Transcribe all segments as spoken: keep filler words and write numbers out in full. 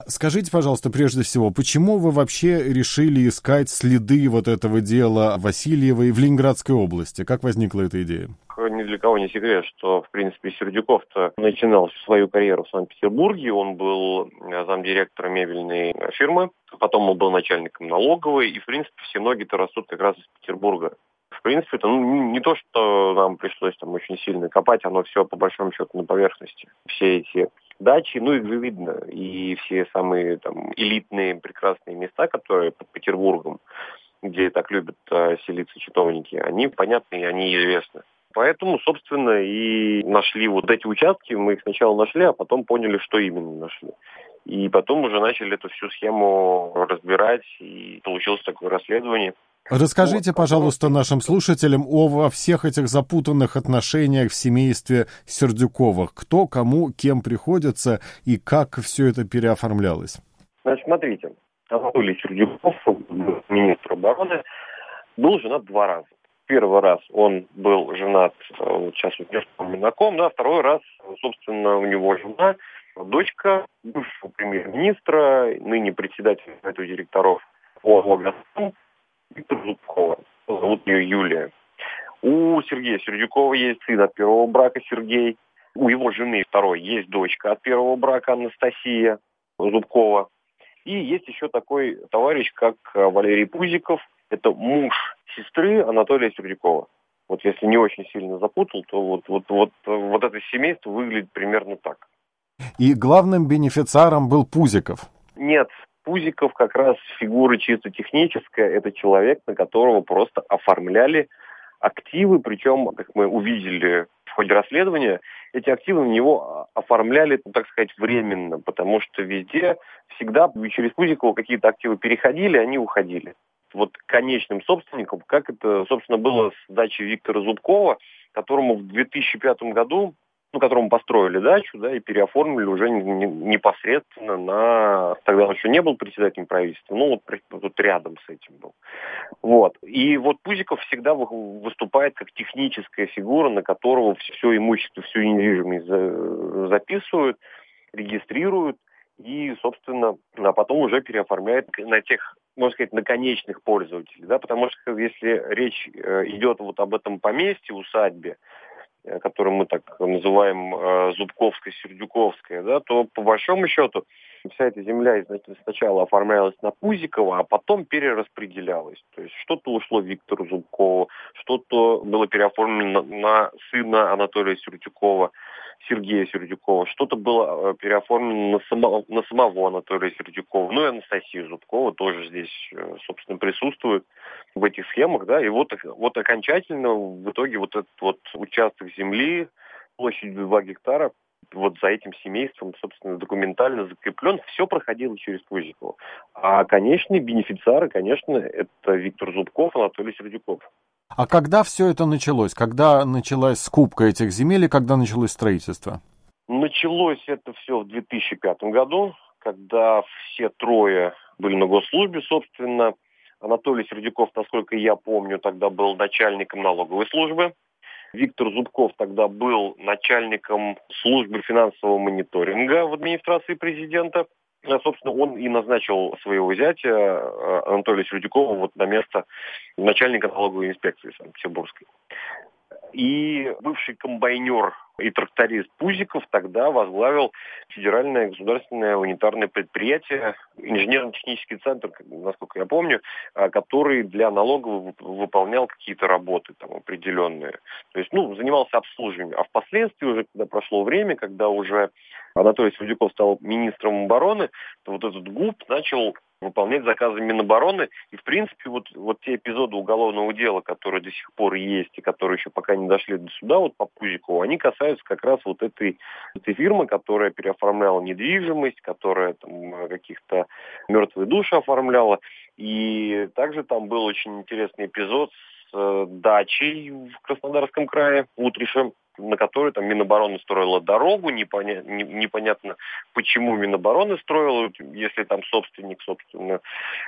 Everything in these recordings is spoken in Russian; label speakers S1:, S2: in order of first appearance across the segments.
S1: Скажите, пожалуйста, прежде всего, почему вы вообще решили искать следы вот этого дела Васильевой в Ленинградской области? Как возникла эта идея?
S2: Ни для кого не секрет, что, в принципе, Сердюков-то начинал свою карьеру в Санкт-Петербурге. Он был замдиректора мебельной фирмы, потом он был начальником налоговой, и, в принципе, все ноги-то растут как раз из Петербурга. В принципе, это ну, не то, что нам пришлось там очень сильно копать, оно все, по большому счету, на поверхности. Все эти дачи, ну, их же видно, и все самые там элитные, прекрасные места, которые под Петербургом, где так любят э, селиться чиновники, они понятны и они известны. Поэтому, собственно, и нашли вот эти участки. Мы их сначала нашли, а потом поняли, что именно нашли. И потом уже начали эту всю схему разбирать, и получилось такое расследование.
S1: Расскажите, пожалуйста, нашим слушателям о во всех этих запутанных отношениях в семействе Сердюковых. Кто, кому, кем приходится и как все это переоформлялось?
S2: Значит, смотрите. Анатолий Сердюков, министр обороны, был женат два раза. Первый раз он был женат, вот сейчас вот не помню на ком, да, второй раз, собственно, у него жена, дочка бывшего премьер-министра, ныне председателя Совета директоров ОАО «Газпром» Виктора Зубкова. Зовут ее Юлия. У Сергея Сердюкова есть сын от первого брака Сергей. У его жены второй есть дочка от первого брака Анастасия Зубкова. И есть еще такой товарищ, как Валерий Пузиков. Это муж сестры Анатолия Сердюкова. Вот если не очень сильно запутал, то вот, вот, вот, вот это семейство выглядит примерно так.
S1: И главным бенефициаром был Пузиков?
S2: Нет, Пузиков как раз фигура чисто техническая. Это человек, на которого просто оформляли активы. Причем, как мы увидели в ходе расследования, эти активы на него оформляли, ну, так сказать, временно. Потому что везде, всегда через Пузикова какие-то активы переходили, они уходили. Вот конечным собственником, как это, собственно, было с дачей Виктора Зубкова, которому в две тысячи пятом году, ну, которому построили дачу, да, и переоформили уже непосредственно на... Тогда он еще не был председателем правительства, ну, вот, вот рядом с этим был. Вот. И вот Пузиков всегда выступает как техническая фигура, на которого все имущество, всю недвижимость записывают, регистрируют, и, собственно, а потом уже переоформляет на тех, можно сказать, на конечных пользователей, да, потому что если речь идет вот об этом поместье, усадьбе, которую мы так называем Зубковская-Сердюковская, да, то по большому счету вся эта земля сначала оформлялась на Пузикова, а потом перераспределялась. То есть что-то ушло Виктору Зубкову, что-то было переоформлено на сына Анатолия Сердюкова, Сергея Сердюкова, что-то было переоформлено на, само, на самого Анатолия Сердюкова, ну и Анастасию Зубкову тоже здесь, собственно, присутствует в этих схемах, да, и вот, вот окончательно в итоге вот этот вот участок земли площадью два гектара вот за этим семейством, собственно, документально закреплен, все проходило через Пузикова. А конечные бенефициары, конечно, это Виктор Зубков, Анатолий Сердюков.
S1: А когда все это началось? Когда началась скупка этих земель и когда началось строительство?
S2: Началось это все в две тысячи пятом году, когда все трое были на госслужбе, собственно. Анатолий Сердюков, насколько я помню, тогда был начальником налоговой службы. Виктор Зубков тогда был начальником службы финансового мониторинга в администрации президента. Собственно, он и назначил своего зятя Анатолия Сердюкова вот на место начальника налоговой инспекции Санкт-Петербургской. И бывший комбайнер и тракторист Пузиков тогда возглавил федеральное государственное унитарное предприятие, инженерно-технический центр, насколько я помню, который для налогового выполнял какие-то работы там определенные. То есть, ну, занимался обслуживанием. А впоследствии уже, когда прошло время, когда уже Анатолий Сердюков стал министром обороны, то вот этот ГУП начал выполнять заказы Минобороны. И, в принципе, вот, вот те эпизоды уголовного дела, которые до сих пор есть и которые еще пока не дошли до суда, вот по Пузикову, они касаются как раз вот этой, этой фирмы, которая переоформляла недвижимость, которая там каких-то мертвые души оформляла. И также там был очень интересный эпизод с э, дачей в Краснодарском крае, в Утрише, на которой там Минобороны строила дорогу, непоня... не- непонятно, почему Минобороны строила, если там собственник, собственно,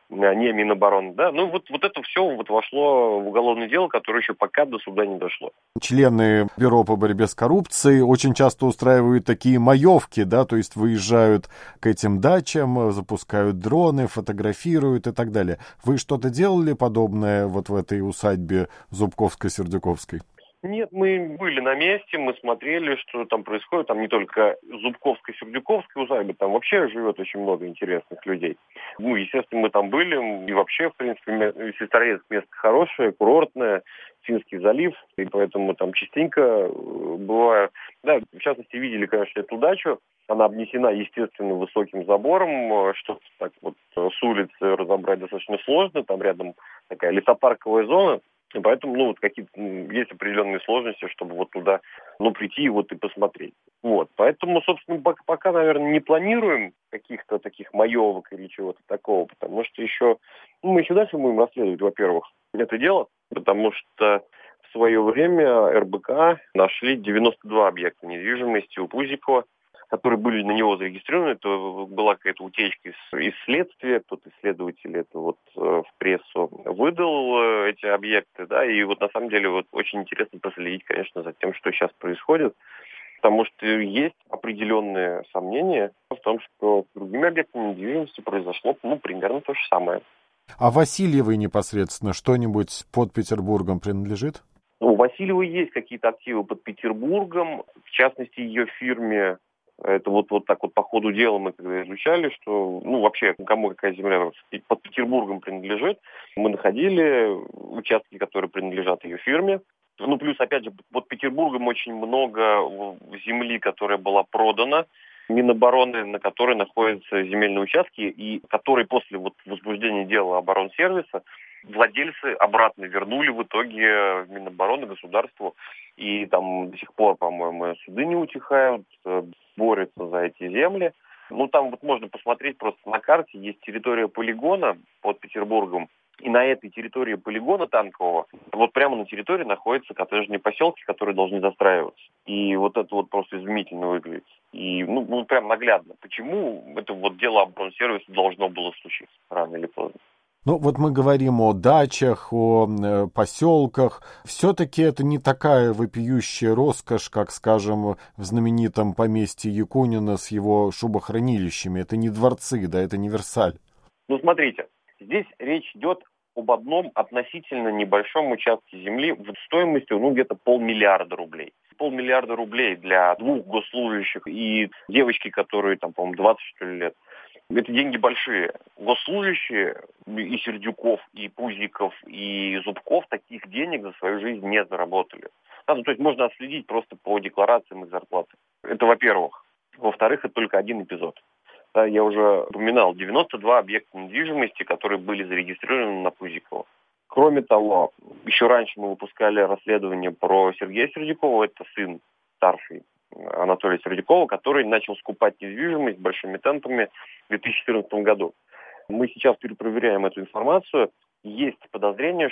S2: не Минобороны, да. Ну вот, вот это все вот вошло в уголовное дело, которое еще пока до суда не дошло.
S1: Члены Бюро по борьбе с коррупцией очень часто устраивают такие маевки, да, то есть выезжают к этим дачам, запускают дроны, фотографируют и так далее. Вы что-то делали подобное вот в этой усадьбе Зубковской-Сердюковской?
S2: Нет, мы были на месте, мы смотрели, что там происходит. Там не только Зубковская, Сердюковская усадьба, там вообще живет очень много интересных людей. Ну, естественно, мы там были, и вообще, в принципе, Сестрорецк место хорошее, курортное, Финский залив, и поэтому там частенько бываю. Да, в частности, видели, конечно, эту дачу. Она обнесена, естественно, высоким забором, что так вот с улицы разобрать достаточно сложно, там рядом такая лесопарковая зона. И поэтому, ну, вот какие-то есть определенные сложности, чтобы вот туда, ну, прийти и вот и посмотреть. Вот. Поэтому, собственно, пока, пока, наверное, не планируем каких-то таких маевок или чего-то такого, потому что еще, ну, мы еще дальше будем расследовать, во-первых, это дело, потому что в свое время эр бэ ка нашли девяносто два объекта недвижимости у Пузикова, которые были на него зарегистрированы. Это была какая-то утечка из, из следствия, кто-то исследователь это вот э, в прессу выдал э, эти объекты, да, и вот на самом деле вот очень интересно проследить, конечно, за тем, что сейчас происходит, потому что есть определенные сомнения в том, что с другими объектами недвижимости произошло, ну, примерно то же самое.
S1: А Васильевой непосредственно что-нибудь под Петербургом принадлежит?
S2: У Васильевой есть какие-то активы под Петербургом, в частности, ее фирме. Это вот, вот так вот по ходу дела мы когда изучали, что, ну, вообще, кому какая земля под Петербургом принадлежит. Мы находили участки, которые принадлежат ее фирме. Ну, плюс, опять же, под Петербургом очень много земли, которая была продана Минобороны, на которой находятся земельные участки, и которые после вот возбуждения дела оборонсервиса владельцы обратно вернули в итоге в Минобороны государству. И там до сих пор, по-моему, суды не утихают, борются за эти земли. Ну, там вот можно посмотреть просто на карте, есть территория полигона под Петербургом, и на этой территории полигона танкового, вот прямо на территории находятся коттеджные поселки, которые должны застраиваться. И вот это вот просто изумительно выглядит. И, ну, ну прям наглядно. Почему это вот дело оборонсервиса должно было случиться рано или поздно?
S1: Ну, вот мы говорим о дачах, о э, поселках. Все-таки это не такая вопиющая роскошь, как, скажем, в знаменитом поместье Якунина с его шубохранилищами. Это не дворцы, да, это не Версаль.
S2: Ну, смотрите, здесь речь идет об одном относительно небольшом участке земли в стоимостью, ну, где-то полмиллиарда рублей. Полмиллиарда рублей для двух госслужащих и девочки, которые, там, по-моему, двадцать, что ли, лет. Это деньги большие. Госслужащие и Сердюков, и Пузиков, и Зубков таких денег за свою жизнь не заработали. Да, ну, то есть можно отследить просто по декларациям их зарплаты. Это во-первых. Во-вторых, это только один эпизод. Да, я уже упоминал, девяносто два объекта недвижимости, которые были зарегистрированы на Пузикова. Кроме того, еще раньше мы выпускали расследование про Сергея Сердюкова, это сын старший Анатолия Сердюкова, который начал скупать недвижимость большими темпами в две тысячи четырнадцатом году. Мы сейчас перепроверяем эту информацию. Есть подозрение,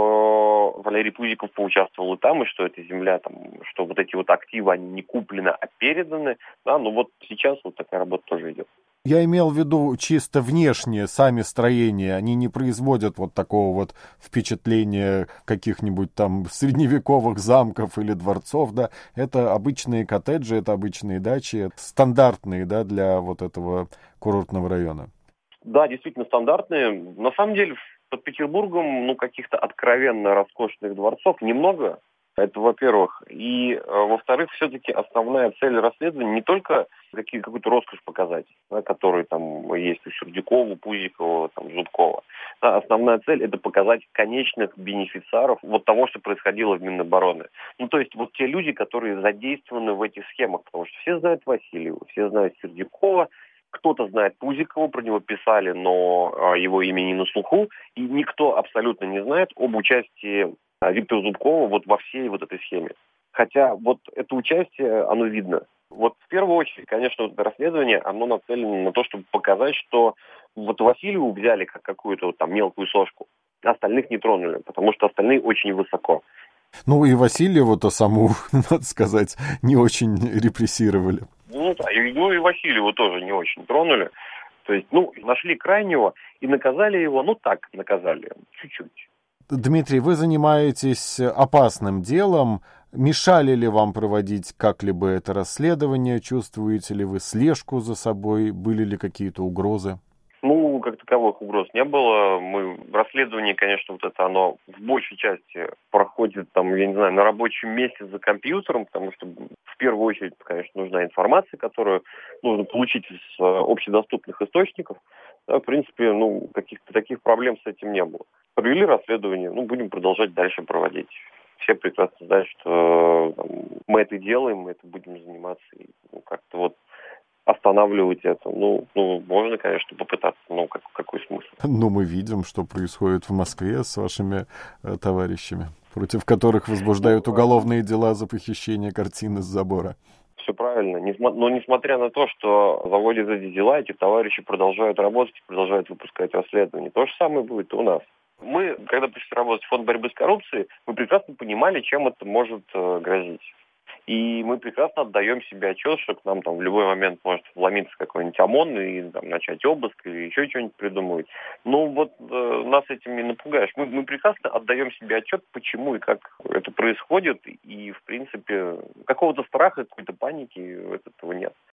S2: что Валерий Пузиков поучаствовал и там, и что эта земля, там, что вот эти вот активы, они не куплены, а переданы. Да, но вот сейчас вот такая работа тоже идет.
S1: Я имел в виду чисто внешние, сами строения. Они не производят вот такого вот впечатления каких-нибудь там средневековых замков или дворцов, да. Это обычные коттеджи, это обычные дачи, стандартные, да, для вот этого курортного района.
S2: Да, действительно стандартные. На самом деле под Петербургом, ну, каких-то откровенно роскошных дворцов немного. Это, во-первых. И, во-вторых, все-таки основная цель расследования не только какие, какую-то роскошь показать, да, которая там есть у Сердюкова, Пузикова, там, Зубкова. Да, основная цель – это показать конечных бенефициаров вот того, что происходило в Минобороны. Ну, то есть вот те люди, которые задействованы в этих схемах, потому что все знают Васильева, все знают Сердюкова, кто-то знает Пузикова, про него писали, но его имя не на слуху, и никто абсолютно не знает об участии Виктора Зубкова вот во всей вот этой схеме. Хотя вот это участие, оно видно. Вот в первую очередь, конечно, вот это расследование, оно нацелено на то, чтобы показать, что вот Васильеву взяли как какую-то вот там мелкую сошку, а остальных не тронули, потому что остальные очень высоко.
S1: Ну и Васильеву-то саму, надо сказать, не очень репрессировали.
S2: Ну да, и, ну и Васильева тоже не очень тронули. То есть, ну, нашли крайнего и наказали его, ну так, наказали, чуть-чуть.
S1: Дмитрий, вы занимаетесь опасным делом. Мешали ли вам проводить как-либо это расследование? Чувствуете ли вы слежку за собой? Были ли какие-то угрозы?
S2: Ну, как таковых угроз не было. Мы в расследовании, конечно, вот это оно в большей части проходит там, я не знаю, на рабочем месте за компьютером, потому что в первую очередь, конечно, нужна информация, которую нужно получить из э, общедоступных источников. Да, в принципе, ну, каких-то таких проблем с этим не было. Провели расследование, ну, будем продолжать дальше проводить. Все прекрасно знают, что там, мы это делаем, мы это будем заниматься. И, ну, как-то вот останавливать это. Ну, ну, можно, конечно, попытаться, но как, какой смысл?
S1: Ну, мы видим, что происходит в Москве с вашими э, товарищами, против которых возбуждают
S2: Ну,
S1: уголовные дела за похищение картины с забора.
S2: все правильно. Несма- Но несмотря на то, что заводят эти дела, эти товарищи продолжают работать, продолжают выпускать расследования. То же самое будет и у нас. Мы, когда пришли работать в фонд борьбы с коррупцией, мы прекрасно понимали, чем это может э, грозить. И мы прекрасно отдаем себе отчет, что к нам там в любой момент может вломиться какой-нибудь ОМОН и там, начать обыск или еще что-нибудь придумывать. Ну вот э, нас этим не напугаешь. Мы, мы прекрасно отдаем себе отчет, почему и как это происходит. И, в принципе, какого-то страха, какой-то паники от этого нет.